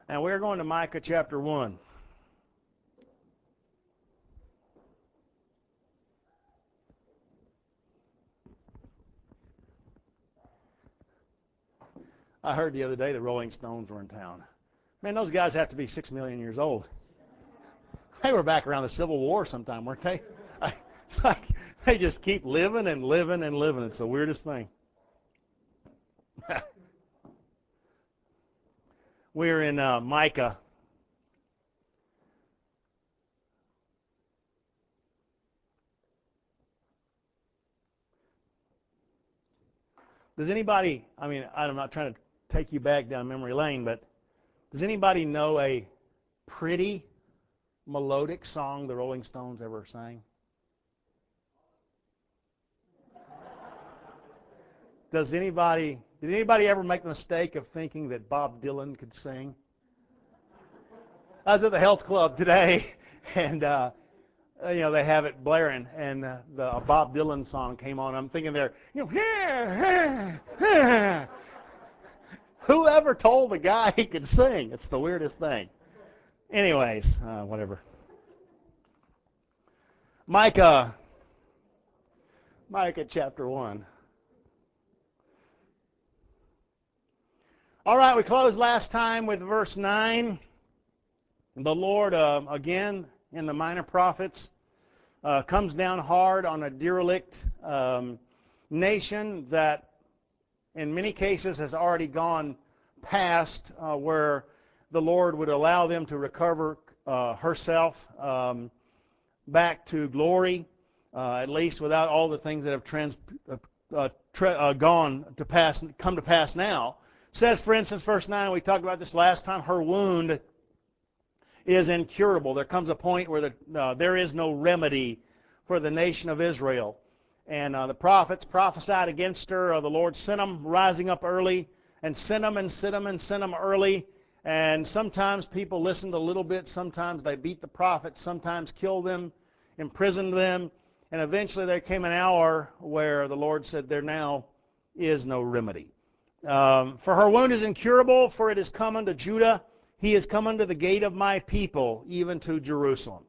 And we're going to Micah chapter 1. I heard the other day the Rolling Stones were in town. Man, those guys have to be 6 million years old. They were back around the Civil War sometime, weren't they? It's like they just keep living and living and living. It's the weirdest thing. We're in Micah. Does anybody, I'm not trying to take you back down memory lane, but does anybody know a pretty melodic song the Rolling Stones ever sang? Did anybody ever make the mistake of thinking that Bob Dylan could sing? I was at the health club today, and they have it blaring, and the Bob Dylan song came on. I'm thinking whoever told the guy he could sing? It's the weirdest thing. Anyways, whatever. Micah chapter 1. All right, we closed last time with verse 9. The Lord, again, in the Minor Prophets, comes down hard on a derelict nation that, in many cases, has already gone past where the Lord would allow them to recover herself back to glory, at least without all the things that have come to pass now. It says, for instance, verse 9, we talked about this last time, her wound is incurable. There comes a point where there is no remedy for the nation of Israel. And the prophets prophesied against her. The Lord sent them rising up early and sent them early. And sometimes people listened a little bit. Sometimes they beat the prophets. Sometimes killed them, imprisoned them. And eventually there came an hour where the Lord said, there now is no remedy. For her wound is incurable, for it is come unto Judah. He is come unto the gate of my people, even to Jerusalem.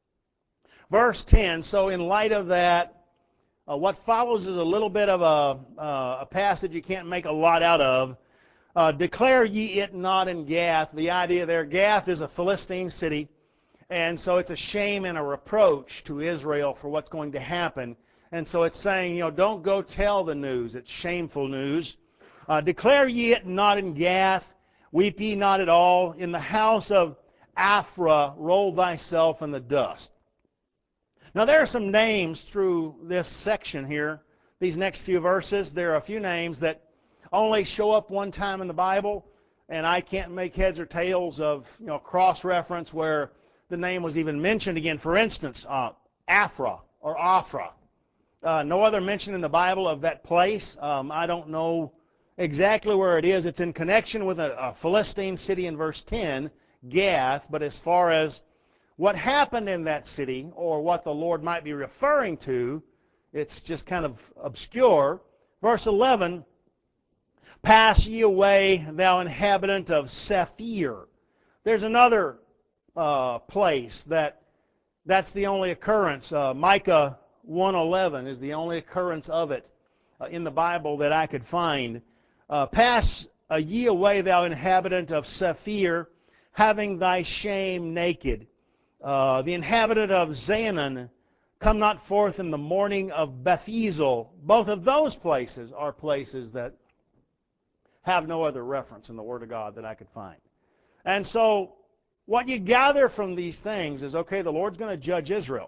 Verse 10, so in light of that, what follows is a little bit of a passage you can't make a lot out of. Declare ye it not in Gath. The idea there, Gath is a Philistine city, and so it's a shame and a reproach to Israel for what's going to happen. And so it's saying, don't go tell the news. It's shameful news. Declare ye it not in Gath. Weep ye not at all. In the house of Aphrah roll thyself in the dust. Now there are some names through this section here. These next few verses, there are a few names that only show up one time in the Bible, and I can't make heads or tails of cross-reference where the name was even mentioned again. For instance, Aphrah or Ophrah. No other mention in the Bible of that place. I don't know exactly where it is. It's in connection with a Philistine city in verse 10, Gath, but as far as what happened in that city or what the Lord might be referring to, it's just kind of obscure. Verse 11, pass ye away, thou inhabitant of Saphir. There's another place that's the only occurrence. Micah 1:11 is the only occurrence of it in the Bible that I could find. Pass ye away, thou inhabitant of Saphir, having thy shame naked. The inhabitant of Zaanan, come not forth in the morning of Bethezel. Both of those places are places that have no other reference in the Word of God that I could find. And so what you gather from these things is, okay, the Lord's going to judge Israel.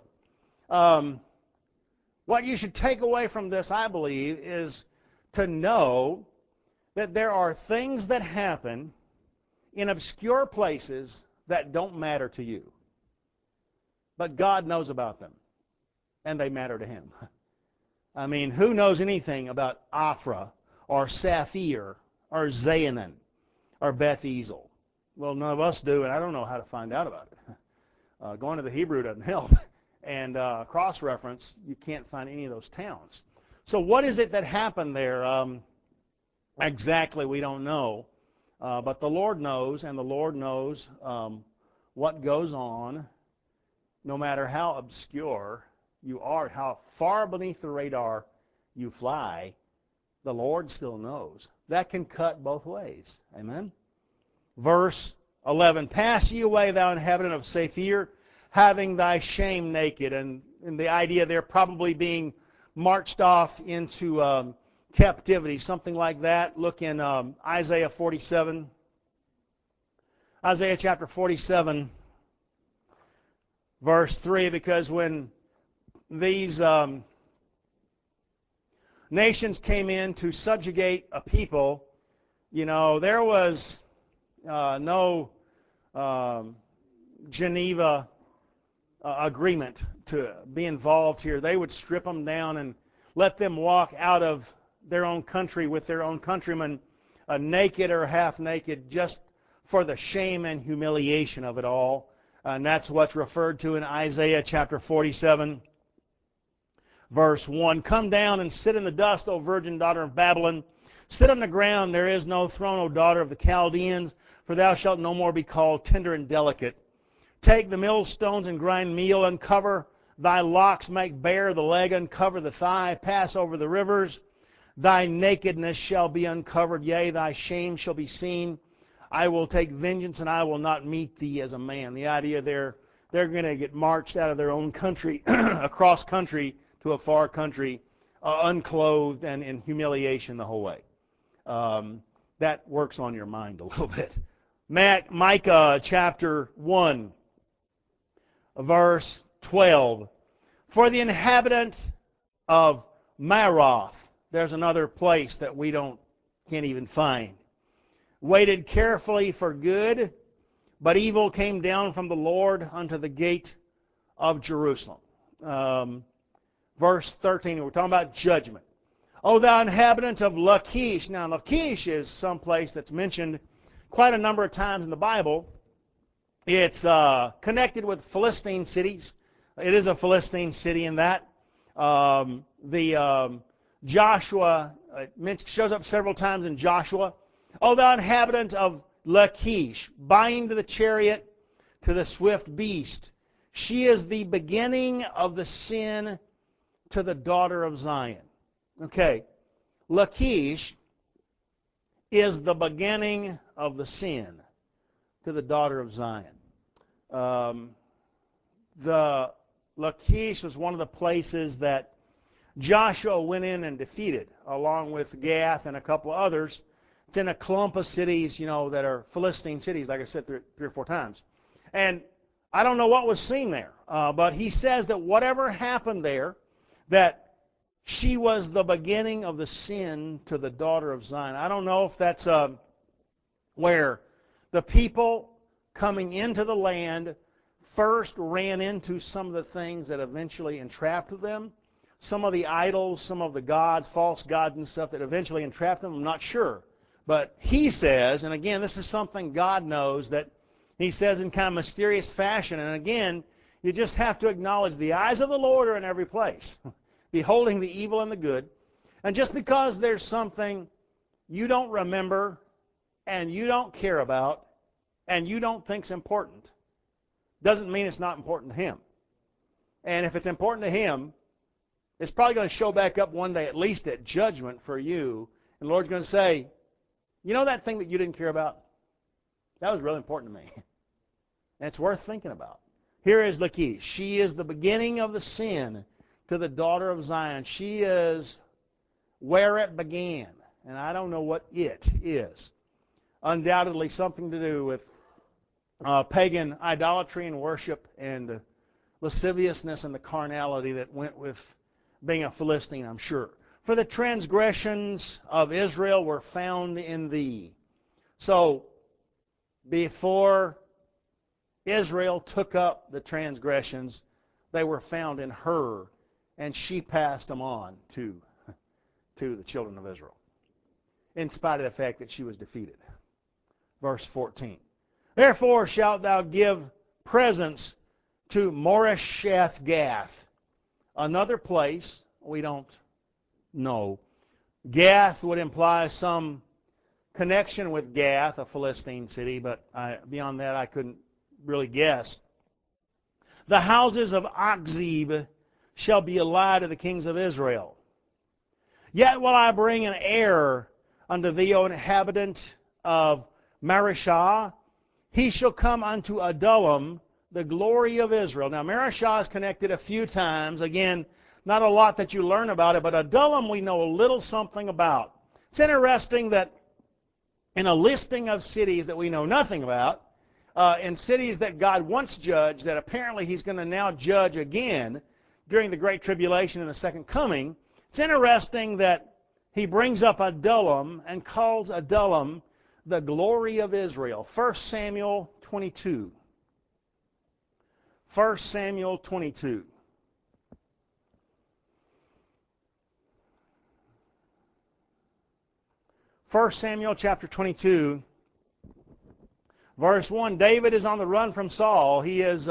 What you should take away from this, I believe, is to know that there are things that happen in obscure places that don't matter to you. But God knows about them, and they matter to Him. I mean, who knows anything about Ophrah or Saphir or Zaanan or Bethezel? Well, none of us do, and I don't know how to find out about it. Going to the Hebrew doesn't help. And cross-reference, you can't find any of those towns. So what is it that happened there? Exactly, we don't know. But the Lord knows, and the Lord knows what goes on, no matter how obscure you are, how far beneath the radar you fly, the Lord still knows. That can cut both ways. Amen? Verse 11, pass ye away, thou inhabitant of Saphir, having thy shame naked. And the idea there probably being marched off into captivity, something like that. Look in Isaiah 47. Isaiah chapter 47, verse 3, because when these nations came in to subjugate a people, there was no Geneva agreement to be involved here. They would strip them down and let them walk out of their own country with their own countrymen naked or half naked, just for the shame and humiliation of it all. And that's what's referred to in Isaiah chapter 47, verse 1. Come down and sit in the dust, O virgin daughter of Babylon. Sit on the ground, there is no throne, O daughter of the Chaldeans, for thou shalt no more be called tender and delicate. Take the millstones and grind meal, uncover thy locks, make bare the leg, uncover the thigh, pass over the rivers. Thy nakedness shall be uncovered, yea, thy shame shall be seen. I will take vengeance, and I will not meet thee as a man. The idea there, they're going to get marched out of their own country, across country to a far country, unclothed and in humiliation the whole way. That works on your mind a little bit. Micah chapter 1, verse 12. For the inhabitants of Maroth, there's another place that we can't even find, waited carefully for good, but evil came down from the Lord unto the gate of Jerusalem. Verse 13, we're talking about judgment. O thou inhabitant of Lachish. Now, Lachish is some place that's mentioned quite a number of times in the Bible. It's connected with Philistine cities. It is a Philistine city in that. Joshua shows up several times in Joshua. O thou inhabitant of Lachish, bind the chariot to the swift beast. She is the beginning of the sin to the daughter of Zion. Okay, Lachish is the beginning of the sin to the daughter of Zion. The Lachish was one of the places that Joshua went in and defeated, along with Gath and a couple others. It's in a clump of cities, that are Philistine cities, like I said three or four times. And I don't know what was seen there, but he says that whatever happened there, that she was the beginning of the sin to the daughter of Zion. I don't know if that's where the people coming into the land first ran into some of the things that eventually entrapped them. Some of the idols, some of the gods, false gods and stuff that eventually entrapped them, I'm not sure. But he says, and again, this is something God knows, that he says in kind of mysterious fashion, and again, you just have to acknowledge the eyes of the Lord are in every place, beholding the evil and the good. And just because there's something you don't remember and you don't care about and you don't think's important, doesn't mean it's not important to Him. And if it's important to Him, it's probably going to show back up one day, at least at judgment for you. And the Lord's going to say, you know that thing that you didn't care about? That was really important to me. And it's worth thinking about. Here is Lachish. She is the beginning of the sin to the daughter of Zion. She is where it began. And I don't know what it is. Undoubtedly something to do with pagan idolatry and worship and the lasciviousness and the carnality that went with being a Philistine, I'm sure. For the transgressions of Israel were found in thee. So, before Israel took up the transgressions, they were found in her, and she passed them on to the children of Israel, in spite of the fact that she was defeated. Verse 14. Therefore shalt thou give presents to Moresheth Gath. Another place we don't know. Gath would imply some connection with Gath, a Philistine city, but beyond that I couldn't really guess. The houses of Achzib shall be a lie to the kings of Israel. Yet will I bring an heir unto thee, O inhabitant of Mareshah. He shall come unto Adullam, the glory of Israel. Now, Mareshah is connected a few times. Again, not a lot that you learn about it, but Adullam we know a little something about. It's interesting that in a listing of cities that we know nothing about, in cities that God once judged, that apparently He's going to now judge again during the Great Tribulation and the Second Coming, it's interesting that He brings up Adullam and calls Adullam the glory of Israel. 1 Samuel 22. 1 Samuel 22. First Samuel chapter 22, verse 1. David is on the run from Saul. He is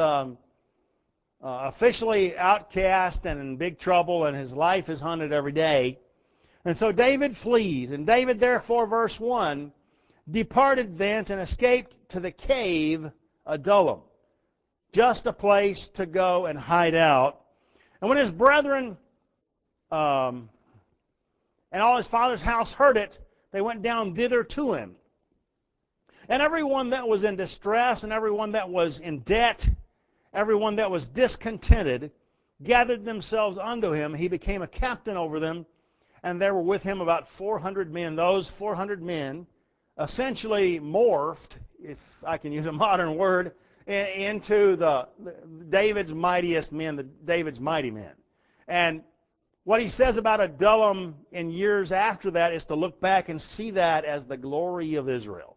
officially outcast and in big trouble, and his life is hunted every day. And so David flees. And David, therefore, verse 1, departed thence and escaped to the cave Adullam, just a place to go and hide out. And when his brethren and all his father's house heard it, they went down thither to him. And everyone that was in distress, and everyone that was in debt, everyone that was discontented, gathered themselves unto him. He became a captain over them, and there were with him about 400 men. Those 400 men essentially morphed, if I can use a modern word, into David's mightiest men, David's mighty men. And what he says about Adullam in years after that is to look back and see that as the glory of Israel.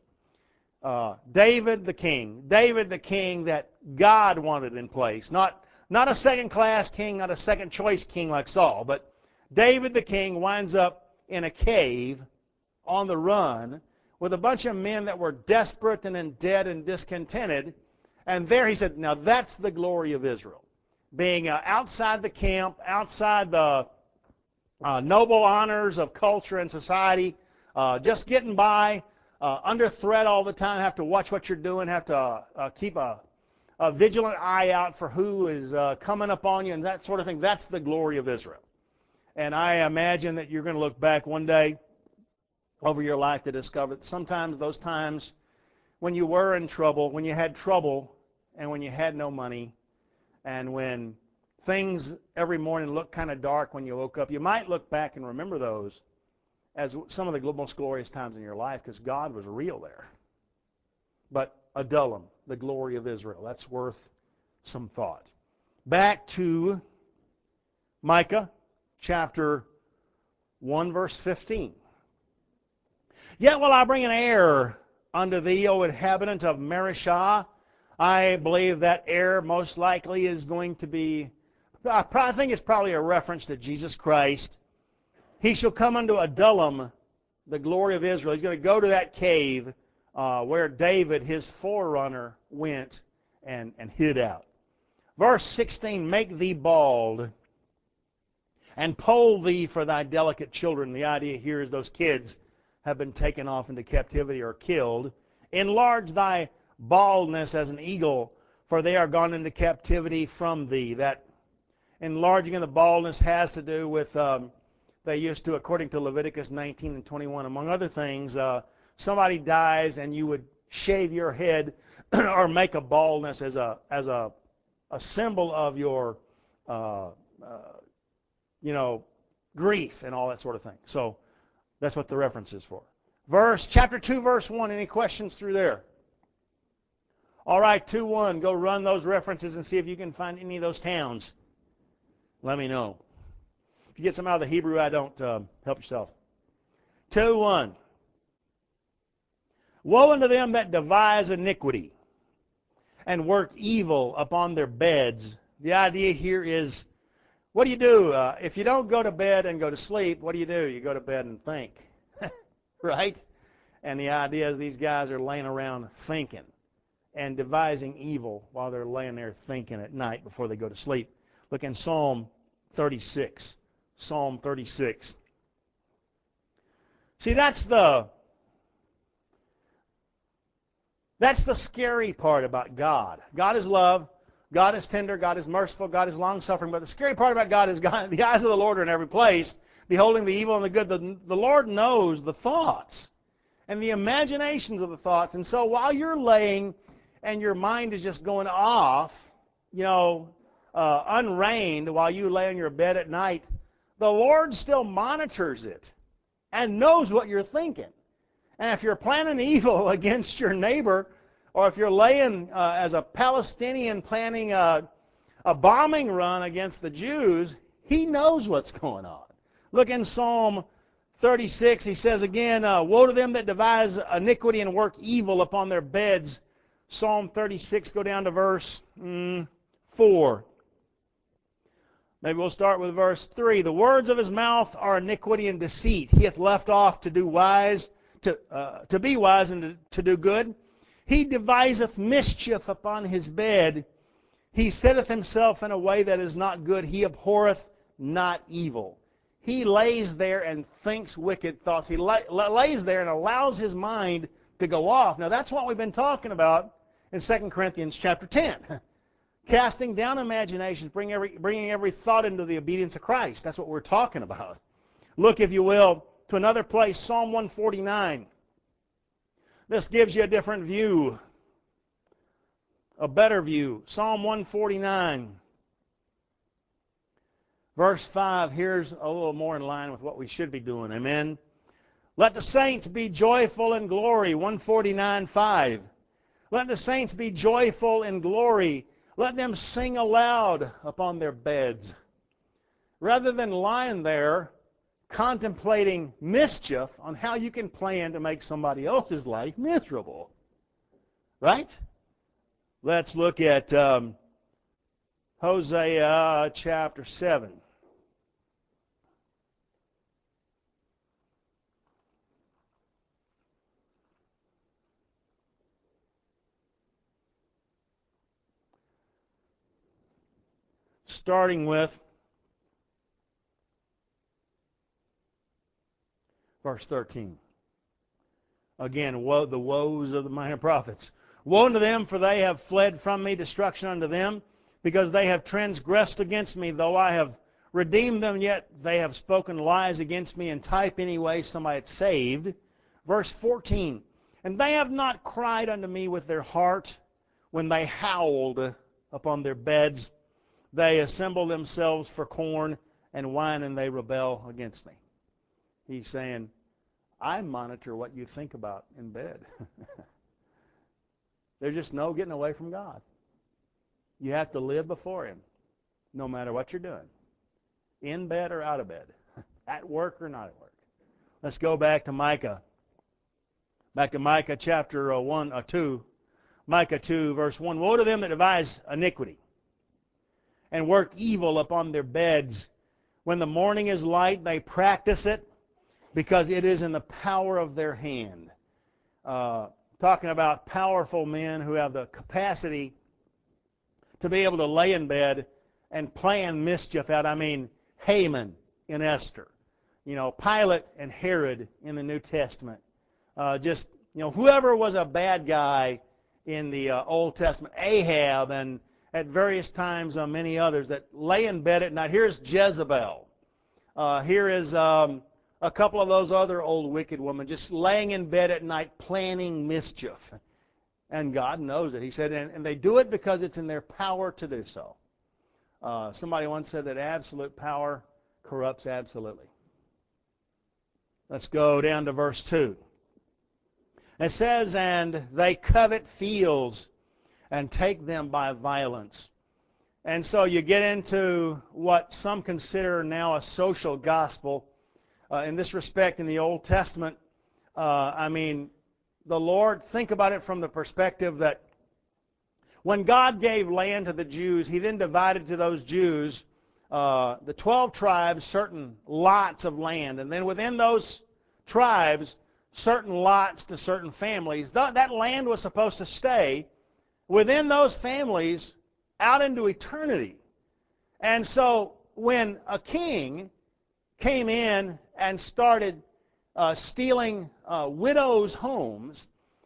David the king that God wanted in place. Not a second-class king, not a second-choice king like Saul, but David the king winds up in a cave on the run with a bunch of men that were desperate and in debt and discontented. And there he said, now that's the glory of Israel. Being outside the camp, outside the noble honors of culture and society, just getting by, under threat all the time, have to watch what you're doing, have to keep a vigilant eye out for who is coming upon you and that sort of thing. That's the glory of Israel. And I imagine that you're going to look back one day over your life to discover that sometimes those times when you were in trouble, when you had trouble, and when you had no money, and when things every morning looked kind of dark when you woke up, you might look back and remember those as some of the most glorious times in your life because God was real there. But Adullam, the glory of Israel, that's worth some thought. Back to Micah chapter 1, verse 15. Yet will I bring an heir unto thee, O inhabitant of Mareshah. I believe that heir most likely is going to be, I think it's probably a reference to Jesus Christ. He shall come unto Adullam, the glory of Israel. He's going to go to that cave where David, his forerunner, went and hid out. Verse 16, make thee bald and poll thee for thy delicate children. The idea here is those kids have been taken off into captivity or killed. Enlarge thy baldness as an eagle, for they are gone into captivity from thee. That enlarging of the baldness has to do with, they used to, according to Leviticus 19 and 21, among other things, somebody dies and you would shave your head or make a baldness as a symbol of your, grief and all that sort of thing. So that's what the reference is for. Chapter 2, verse 1. Any questions through there? All right, 2:1. Go run those references and see if you can find any of those towns. Let me know. If you get some out of the Hebrew, I don't. Help yourself. 2:1. Woe unto them that devise iniquity and work evil upon their beds. The idea here is, what do you do? If you don't go to bed and go to sleep, what do? You go to bed and think. Right? And the idea is these guys are laying around thinking and devising evil while they're laying there thinking at night before they go to sleep. Look in Psalm 36. Psalm 36. See, that's the That's the scary part about God. God is love. God is tender. God is merciful. God is long-suffering. But the scary part about God is God, the eyes of the Lord are in every place, beholding the evil and the good. The Lord knows the thoughts and the imaginations of the thoughts. And so while you're laying and your mind is just going off, unreined while you lay on your bed at night, the Lord still monitors it and knows what you're thinking. And if you're planning evil against your neighbor, or if you're laying as a Palestinian planning a bombing run against the Jews, He knows what's going on. Look in Psalm 36, he says again, woe to them that devise iniquity and work evil upon their beds. Psalm 36, go down to verse 4. Maybe we'll start with verse 3. The words of his mouth are iniquity and deceit. He hath left off to do wise, to be wise and to do good. He deviseth mischief upon his bed. He setteth himself in a way that is not good. He abhorreth not evil. He lays there and thinks wicked thoughts. He lays there and allows his mind to go off. Now that's what we've been talking about in 2 Corinthians chapter 10. Casting down imaginations, bringing every thought into the obedience of Christ. That's what we're talking about. Look, if you will, to another place, Psalm 149. This gives you a different view, a better view. Psalm 149, verse 5. Here's a little more in line with what we should be doing. Amen. Let the saints be joyful in glory. 149:5. Let the saints be joyful in glory. Let them sing aloud upon their beds. Rather than lying there contemplating mischief on how you can plan to make somebody else's life miserable. Right? Let's look at Hosea chapter 7. Starting with verse 13. Again, the woes of the minor prophets. Woe unto them, for they have fled from me, destruction unto them, because they have transgressed against me. Though I have redeemed them, yet they have spoken lies against me, and type anyway somebody had saved. Verse 14. And they have not cried unto me with their heart when they howled upon their beds. They assemble themselves for corn and wine, and they rebel against me. He's saying, I monitor what you think about in bed. There's just no getting away from God. You have to live before Him, no matter what you're doing, in bed or out of bed, at work or not at work. Let's go back to Micah. Back to Micah chapter 2. Micah 2, verse 1. Woe to them that devise iniquity and work evil upon their beds. When the morning is light, they practice it, because it is in the power of their hand. Talking about powerful men who have the capacity to be able to lay in bed and plan mischief out. I mean, Haman in Esther. Pilate and Herod in the New Testament. Whoever was a bad guy in the Old Testament. Ahab, and at various times many others that lay in bed at night. Here's Jezebel. Here is a couple of those other old wicked women just laying in bed at night planning mischief. And God knows it. He said, and they do it because it's in their power to do so. Somebody once said that absolute power corrupts absolutely. Let's go down to verse 2. It says, and they covet fields and take them by violence. And so you get into what some consider now a social gospel. In this respect, in the Old Testament, the Lord, think about it from the perspective that when God gave land to the Jews, He then divided to those Jews, the 12 tribes, certain lots of land. And then within those tribes, certain lots to certain families. That land was supposed to stay within those families out into eternity. And so when a king came in and started stealing widows' homes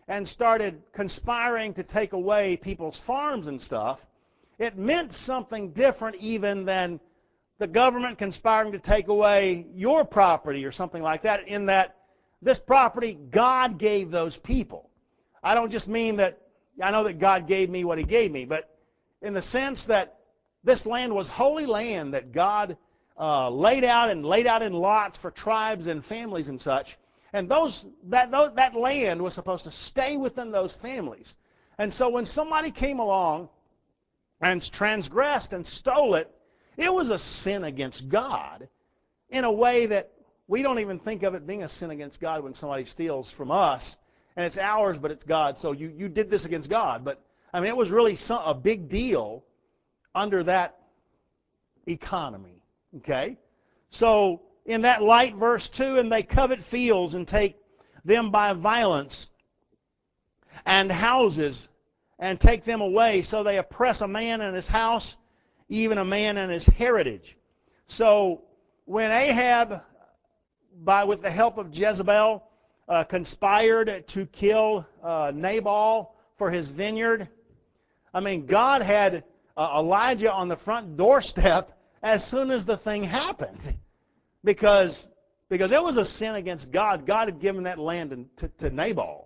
and started conspiring to take away people's farms and stuff, it meant something different even than the government conspiring to take away your property or something like that, in that this property God gave those people. I don't just mean that, I know that God gave me what He gave me, but in the sense that this land was holy land that God laid out in lots for tribes and families and such. And that land was supposed to stay within those families. And so when somebody came along and transgressed and stole it, it was a sin against God in a way that we don't even think of it being a sin against God when somebody steals from us, and it's ours, but it's God. So you did this against God. But, I mean, it was really a big deal under that economy. Okay? So, in that light, verse 2, and they covet fields and take them by violence, and houses, and take them away. So they oppress a man and his house, even a man and his heritage. So when Ahab, with the help of Jezebel, conspired to kill Nabal for his vineyard, I mean, God had Elijah on the front doorstep as soon as the thing happened. Because it was a sin against God. God had given that land to Nabal.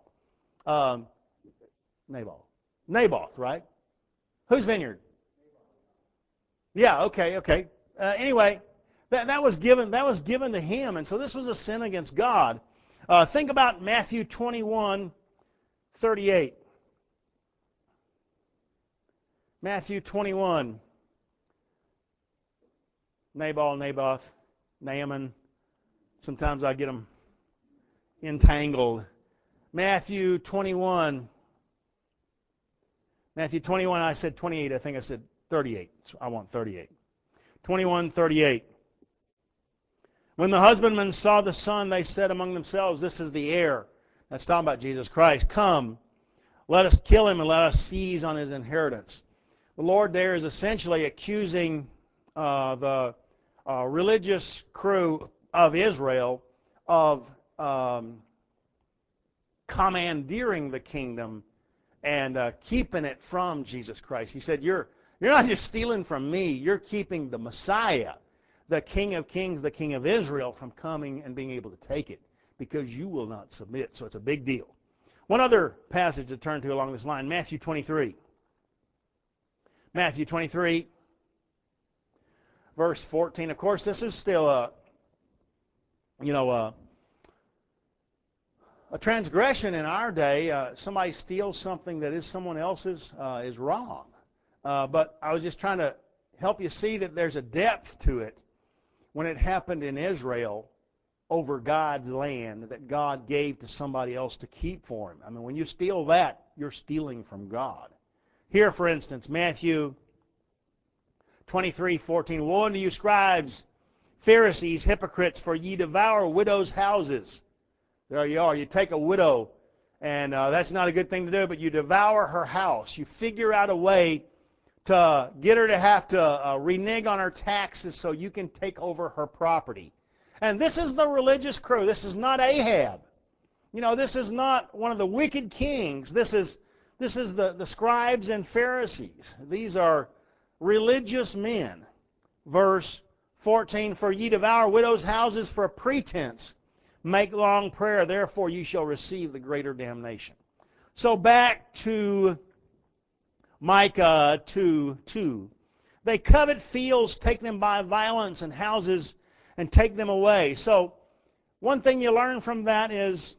Naboth, right? Whose vineyard? Yeah, okay. Anyway, that was given to him, and so this was a sin against God. Think about Matthew 21:38. Matthew 21. Nabal, Naboth, Naaman. Sometimes I get them entangled. Matthew 21. Matthew 21, I said 28. I think I said 38. So I want 38. 21:38. When the husbandmen saw the son, they said among themselves, "This is the heir." That's talking about Jesus Christ. "Come, let us kill him and let us seize on his inheritance." The Lord there is essentially accusing the religious crew of Israel of commandeering the kingdom and keeping it from Jesus Christ. He said, you're not just stealing from me, you're keeping the Messiah, the King of Kings, the King of Israel, from coming and being able to take it, because you will not submit. So it's a big deal. One other passage to turn to along this line, Matthew 23. Matthew 23, verse 14. Of course, this is still a transgression in our day. Somebody steals something that is someone else's is wrong. But I was just trying to help you see that there's a depth to it when it happened in Israel over God's land that God gave to somebody else to keep for him. I mean, when you steal that, you're stealing from God. Here, for instance, Matthew 23:14. "Woe unto you, scribes, Pharisees, hypocrites, for ye devour widows' houses." There you are. You take a widow, and that's not a good thing to do, but you devour her house. You figure out a way to get her to have to renege on her taxes so you can take over her property. And this is the religious crew. This is not Ahab. This is not one of the wicked kings. This is the scribes and Pharisees. These are religious men. Verse 14, "For ye devour widows' houses for a pretense. Make long prayer, therefore ye shall receive the greater damnation." So back to Micah 2:2. "They covet fields, take them by violence, and houses, and take them away." So one thing you learn from that is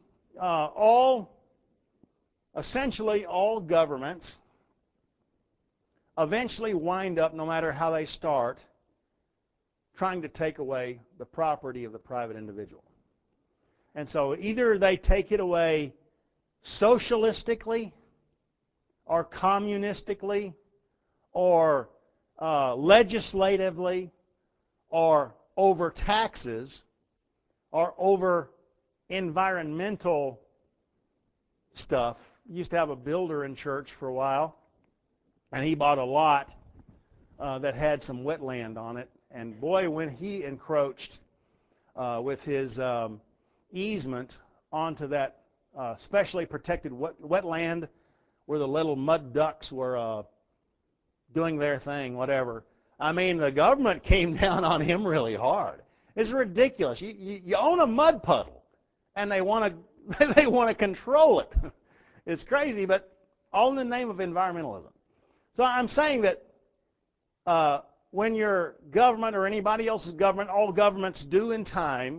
essentially all governments eventually wind up, no matter how they start, trying to take away the property of the private individual. And so either they take it away socialistically or communistically or legislatively or over taxes or over environmental stuff. I used to have a builder in church for a while, and he bought a lot that had some wetland on it. And boy, when he encroached with his easement onto that specially protected wetland where the little mud ducks were doing their thing, whatever. I mean, the government came down on him really hard. It's ridiculous. You own a mud puddle, and they want to they want to control it. It's crazy, but all in the name of environmentalism. So I'm saying that when your government or anybody else's government, all governments do in time,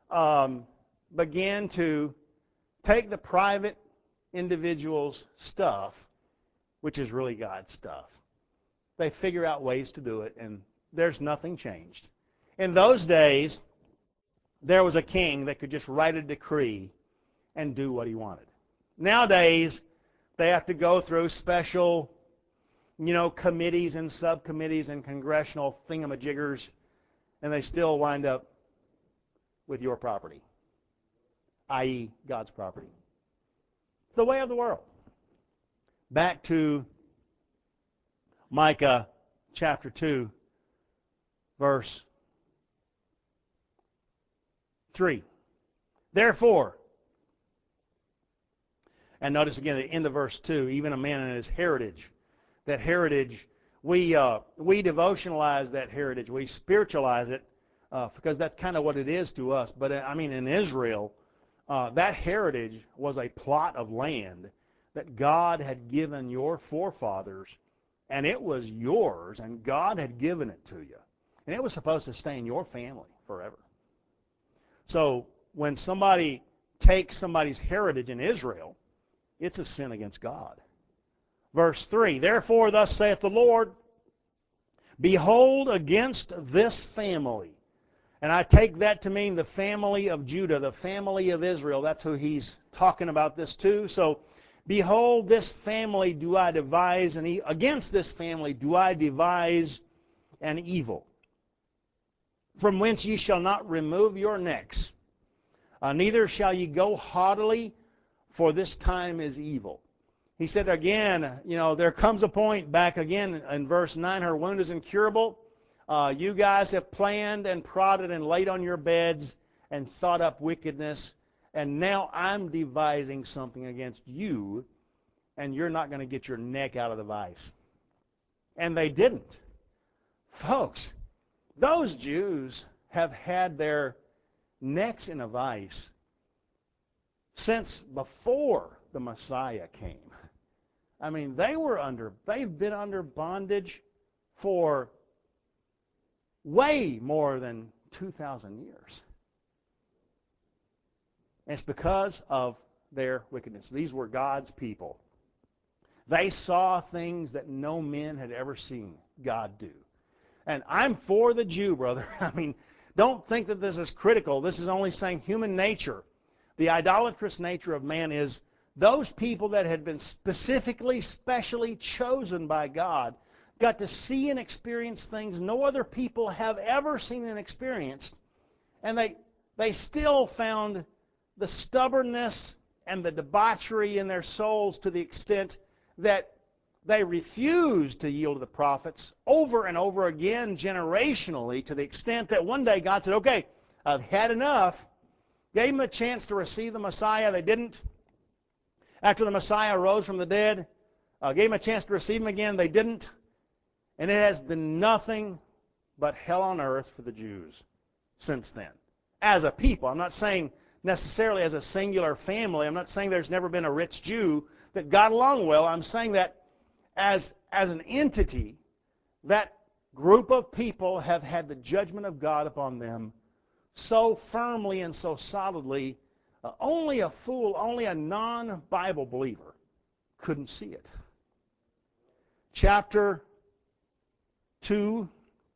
begin to take the private individual's stuff, which is really God's stuff. They figure out ways to do it, and there's nothing changed. In those days, there was a king that could just write a decree and do what he wanted. Nowadays, they have to go through special, committees and subcommittees and congressional thingamajiggers, and they still wind up with your property, i.e., God's property. It's the way of the world. Back to Micah chapter 2, verse 3. Therefore, and notice again the end of verse 2, even a man in his heritage. That heritage, we devotionalize that heritage. We spiritualize it because that's kind of what it is to us. But in Israel, that heritage was a plot of land that God had given your forefathers, and it was yours, and God had given it to you. And it was supposed to stay in your family forever. So when somebody takes somebody's heritage in Israel, it's a sin against God. Verse 3, therefore thus saith the Lord, behold against this family. And I take that to mean the family of Judah, the family of Israel. That's who he's talking about this to. So, behold, this family do I devise an evil. Against this family do I devise an evil, from whence ye shall not remove your necks, neither shall ye go haughtily, for this time is evil. He said again, there comes a point back again in verse 9, her wound is incurable. You guys have planned and prodded and laid on your beds and thought up wickedness, and now I'm devising something against you, and you're not going to get your neck out of the vice. And they didn't. Folks, those Jews have had their necks in a vice since before the Messiah came. I mean, they've been under bondage for way more than 2,000 years. And it's because of their wickedness. These were God's people. They saw things that no men had ever seen God do. And I'm for the Jew, brother. I mean, don't think that this is critical. This is only saying human nature. The idolatrous nature of man is those people that had been specifically, specially chosen by God got to see and experience things no other people have ever seen and experienced. And they still found the stubbornness and the debauchery in their souls to the extent that they refused to yield to the prophets over and over again generationally, to the extent that one day God said, okay, I've had enough. Gave them a chance to receive the Messiah. They didn't. After the Messiah rose from the dead, gave them a chance to receive him again. They didn't. And it has been nothing but hell on earth for the Jews since then. As a people. I'm not saying necessarily as a singular family. I'm not saying there's never been a rich Jew that got along well. I'm saying that as an entity, that group of people have had the judgment of God upon them so firmly and so solidly, only a fool, only a non-Bible believer couldn't see it. Chapter 2,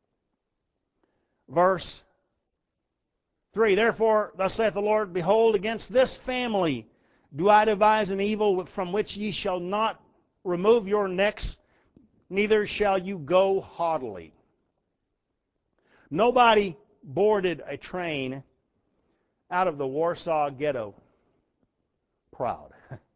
verse 3. Therefore, thus saith the Lord, behold, against this family do I devise an evil from which ye shall not remove your necks, neither shall you go haughtily. Nobody boarded a train out of the Warsaw Ghetto proud.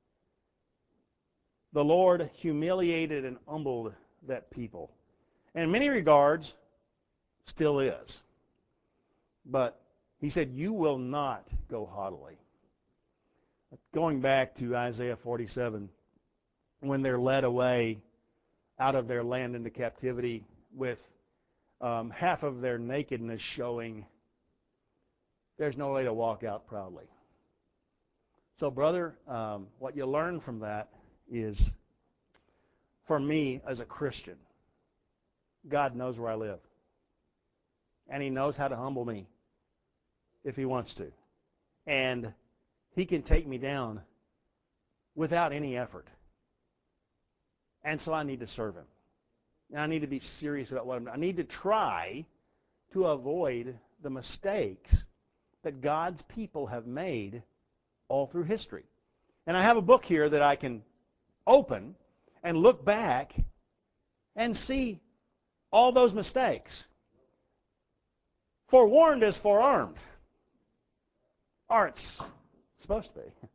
The Lord humiliated and humbled that people. And in many regards, still is. But he said, you will not go haughtily. Going back to Isaiah 47, when they're led away out of their land into captivity with half of their nakedness showing, there's no way to walk out proudly. So, brother, what you learn from that is, for me as a Christian, God knows where I live. And He knows how to humble me if He wants to. And He can take me down without any effort. And so I need to serve Him. And I need to be serious about what I'm doing. I need to try to avoid the mistakes that God's people have made all through history. And I have a book here that I can open and look back and see all those mistakes. Forewarned is forearmed. Or it's supposed to be.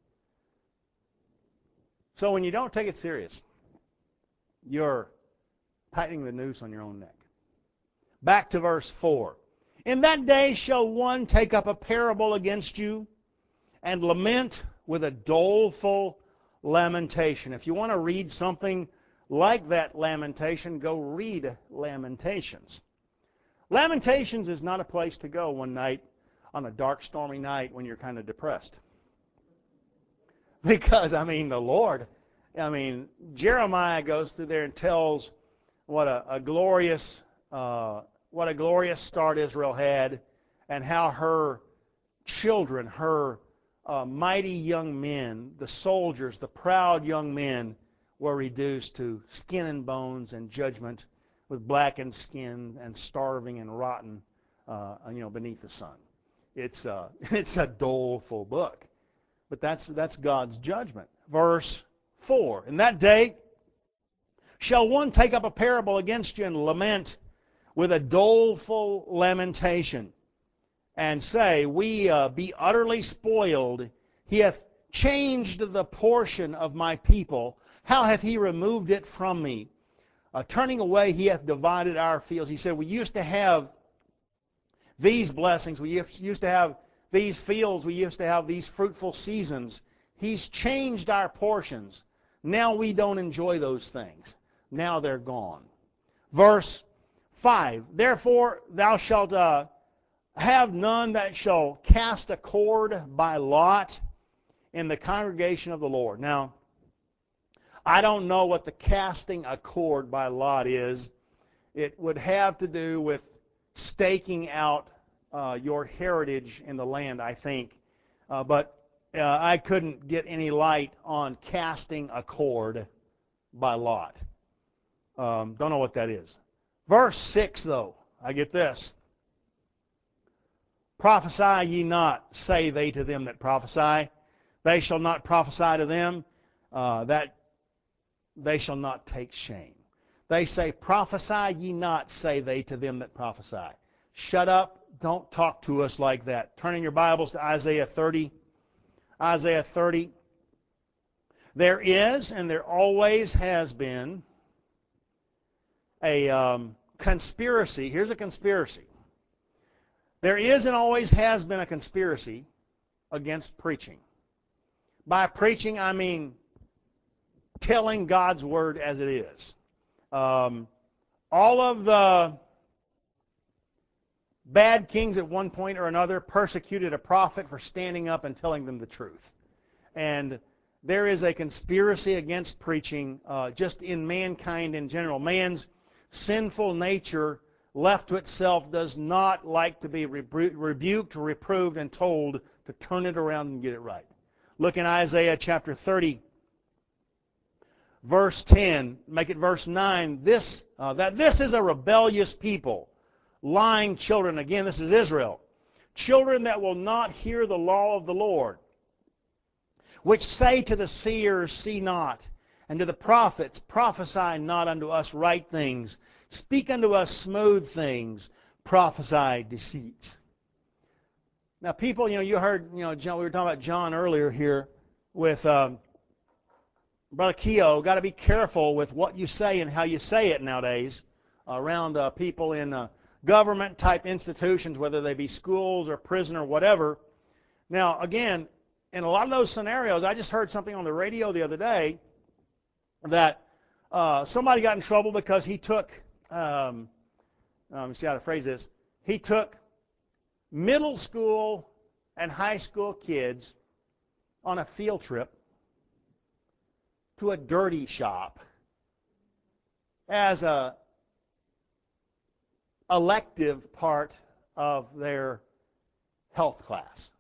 So when you don't take it serious, you're tightening the noose on your own neck. Back to verse 4. In that day shall one take up a parable against you and lament with a doleful lamentation. If you want to read something like that lamentation, go read Lamentations. Lamentations is not a place to go one night on a dark, stormy night when you're kind of depressed. Because, the Lord, Jeremiah goes through there and tells what a glorious start Israel had, and how her children, her mighty young men, the soldiers, the proud young men, were reduced to skin and bones and judgment, with blackened skin and starving and rotten, beneath the sun. It's a doleful book, but that's God's judgment. Verse 4. In that day shall one take up a parable against you and lament with a doleful lamentation, and say, we be utterly spoiled. He hath changed the portion of my people. How hath He removed it from me? Turning away, He hath divided our fields. He said, we used to have these blessings. We used to have these fields. We used to have these fruitful seasons. He's changed our portions. Now we don't enjoy those things. Now they're gone. Verse 5. Therefore thou shalt have none that shall cast a cord by lot in the congregation of the Lord. Now, I don't know what the casting a cord by lot is. It would have to do with staking out your heritage in the land, I think. But I couldn't get any light on casting a cord by lot. Don't know what that is. Verse 6, though, I get this. Prophesy ye not, say they to them that prophesy. They shall not prophesy to them, that they shall not take shame. They say, prophesy ye not, say they to them that prophesy. Shut up, don't talk to us like that. Turn in your Bibles to Isaiah 30. Isaiah 30. There is, and there always has been, a conspiracy. Here's a conspiracy. There is and always has been a conspiracy against preaching. By preaching, I mean telling God's Word as it is. All of the bad kings at one point or another persecuted a prophet for standing up and telling them the truth. And there is a conspiracy against preaching just in mankind in general. Man's sinful nature, left to itself, does not like to be rebuked, reproved, and told to turn it around and get it right. Look in Isaiah chapter 30, verse 10. Make it verse 9. That this is a rebellious people, lying children. Again, this is Israel. Children that will not hear the law of the Lord, which say to the seers, see not, and to the prophets, prophesy not unto us right things. Speak unto us smooth things. Prophesy deceits. Now, people, you heard, John, we were talking about John earlier here with Brother Keogh. Got to be careful with what you say and how you say it nowadays around people in government-type institutions, whether they be schools or prison or whatever. Now, again, in a lot of those scenarios, I just heard something on the radio the other day that somebody got in trouble because he took, let me see how to phrase this, he took middle school and high school kids on a field trip to a dirty shop as a elective part of their health class.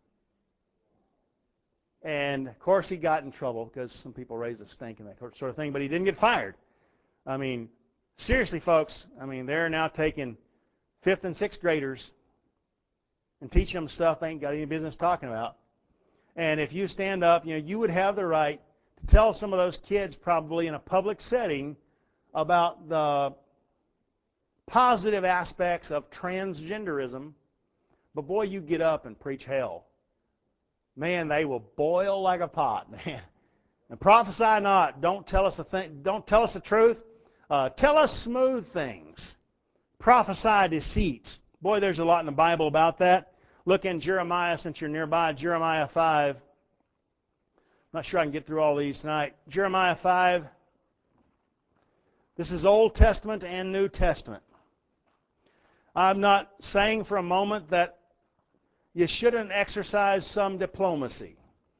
And, of course, he got in trouble because some people raised a stink and that sort of thing, but he didn't get fired. I mean, seriously, folks, I mean, they're now taking 5th and 6th graders and teaching them stuff they ain't got any business talking about. And if you stand up, you would have the right to tell some of those kids probably in a public setting about the positive aspects of transgenderism, but boy, you get up and preach hell. Man, they will boil like a pot, man. And prophesy not. Don't tell us don't tell us the truth. Tell us smooth things. Prophesy deceits. Boy, there's a lot in the Bible about that. Look in Jeremiah, since you're nearby, Jeremiah 5. I'm not sure I can get through all these tonight. Jeremiah 5. This is Old Testament and New Testament. I'm not saying for a moment that you shouldn't exercise some diplomacy.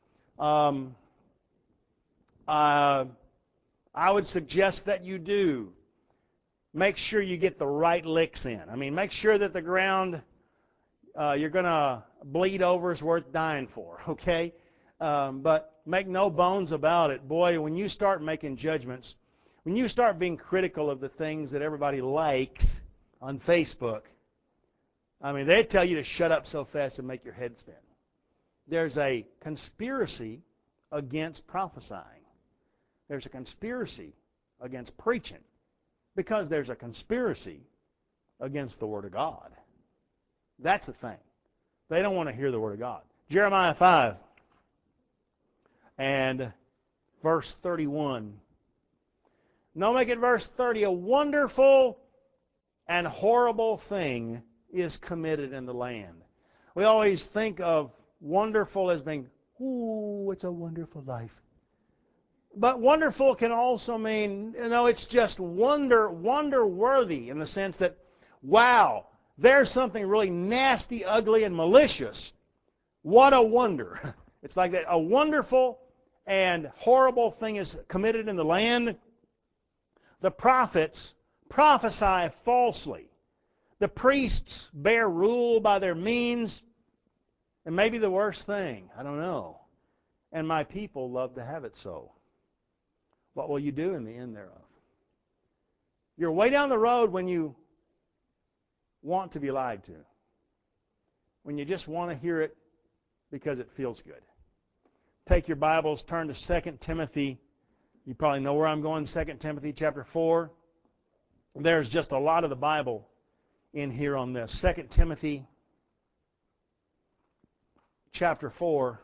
I would suggest that you do. Make sure you get the right licks in. I mean, make sure that the ground you're going to bleed over is worth dying for, okay? But make no bones about it. Boy, when you start making judgments, when you start being critical of the things that everybody likes on Facebook, I mean, they tell you to shut up so fast and make your head spin. There's a conspiracy against prophesying. There's a conspiracy against preaching because there's a conspiracy against the Word of God. That's the thing. They don't want to hear the Word of God. Jeremiah 5 and verse 31. No, make it verse 30. A wonderful and horrible thing is committed in the land. We always think of wonderful as being, ooh, it's a wonderful life. But wonderful can also mean, it's just wonder-worthy in the sense that, wow, there's something really nasty, ugly, and malicious. What a wonder. It's like that. A wonderful and horrible thing is committed in the land. The prophets prophesy falsely. The priests bear rule by their means. And maybe the worst thing, I don't know. And my people love to have it so. What will you do in the end thereof? You're way down the road when you want to be lied to. When you just want to hear it because it feels good. Take your Bibles, turn to 2 Timothy. You probably know where I'm going, 2 Timothy chapter 4. There's just a lot of the Bible in here on this. 2 Timothy chapter 4.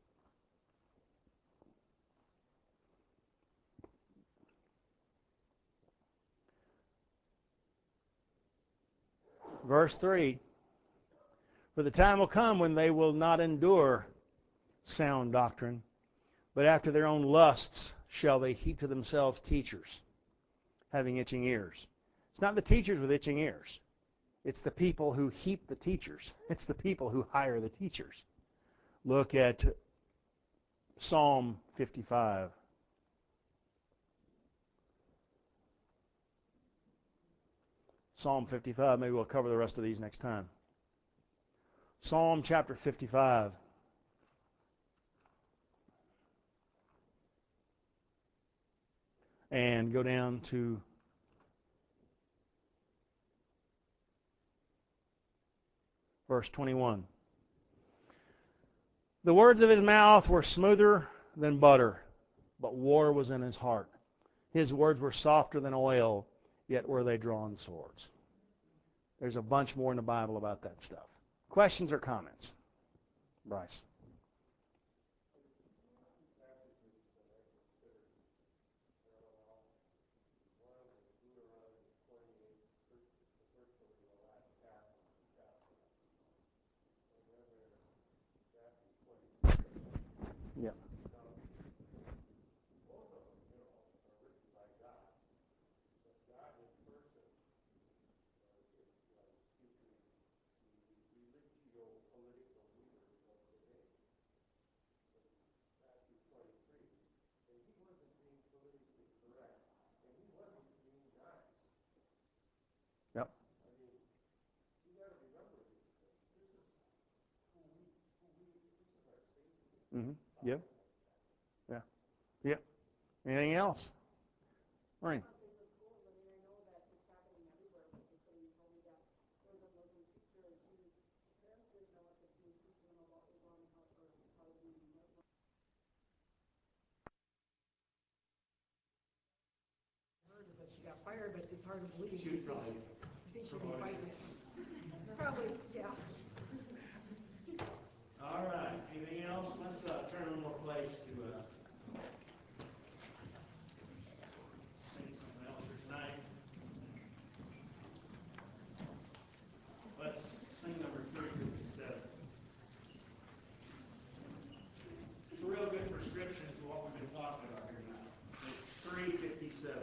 Verse 3. For the time will come when they will not endure sound doctrine, but after their own lusts shall they heap to themselves teachers, having itching ears. It's not the teachers with itching ears. It's the people who heap the teachers. It's the people who hire the teachers. Look at Psalm 55. Psalm 55. Maybe we'll cover the rest of these next time. Psalm chapter 55. And go down to verse 21. The words of his mouth were smoother than butter, but war was in his heart. His words were softer than oil, yet were they drawn swords. There's a bunch more in the Bible about that stuff. Questions or comments? Bryce. Yeah. Yep. Mm-hmm. Yep. Yeah. Yep. Anything else? Maureen. She got fired, but it's hard to believe. She would probably. I think she'll be fighting. Probably, yeah. All right. Anything else? Let's turn one more place to sing something else for tonight. Let's sing number 357. It's a real good prescription for what we've been talking about here tonight. It's 357.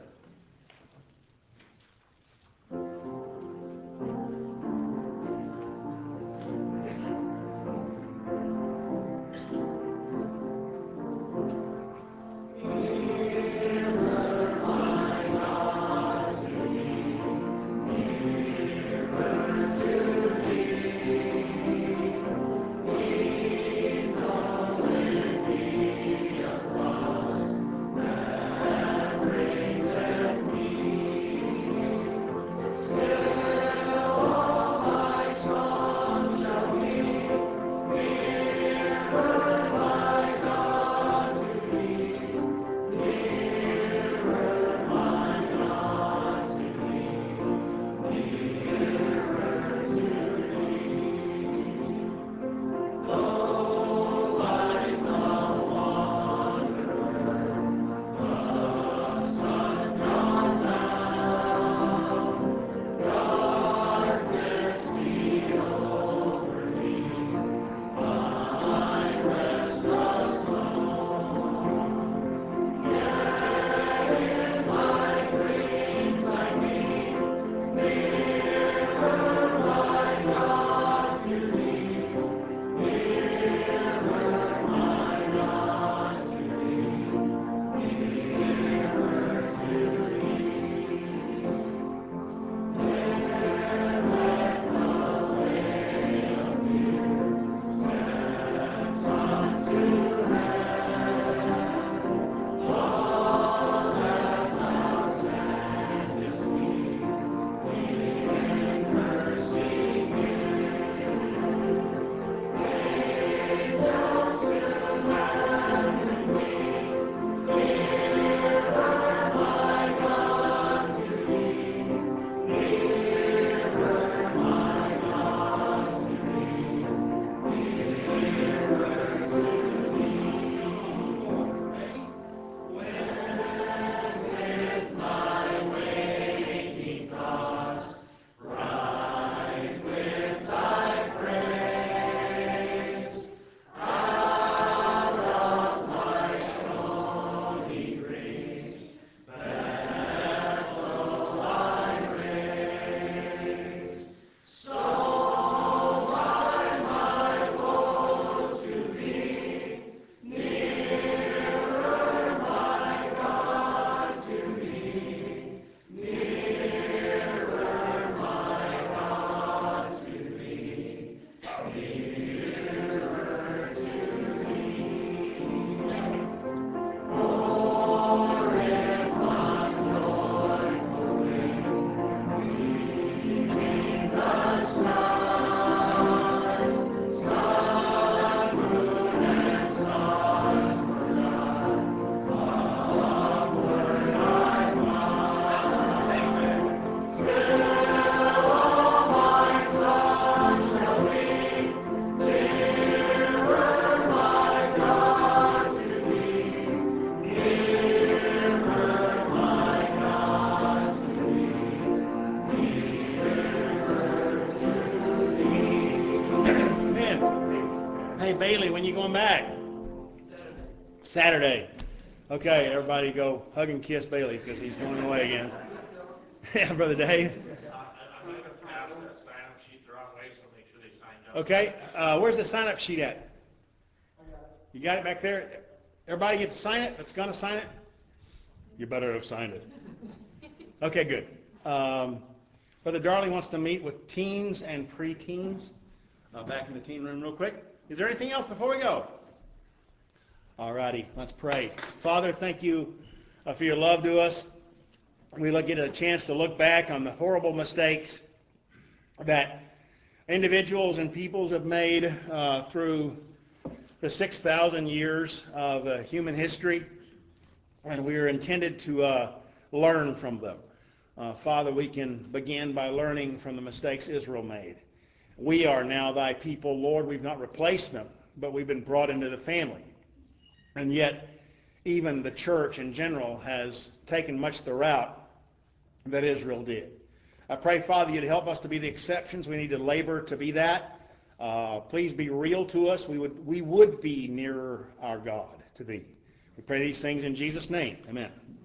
Hey, Bailey, when you going back? Saturday. Saturday. Okay, everybody go hug and kiss Bailey because he's going away again. Yeah, Brother Dave. I'm going to pass that sign-up sheet the wrong way, so make sure they signed up. Okay, where's the sign-up sheet at? You got it back there? Everybody get to sign it that's going to sign it? You better have signed it. Okay, good. Brother Darley wants to meet with teens and preteens back in the teen room real quick. Is there anything else before we go? All righty, let's pray. Father, thank you for your love to us. We get a chance to look back on the horrible mistakes that individuals and peoples have made through the 6,000 years of human history, and we are intended to learn from them. Father, we can begin by learning from the mistakes Israel made. We are now thy people, Lord. We've not replaced them, but we've been brought into the family. And yet, even the church in general has taken much the route that Israel did. I pray, Father, you'd help us to be the exceptions. We need to labor to be that. Please be real to us. We would be nearer our God to thee. We pray these things in Jesus' name. Amen.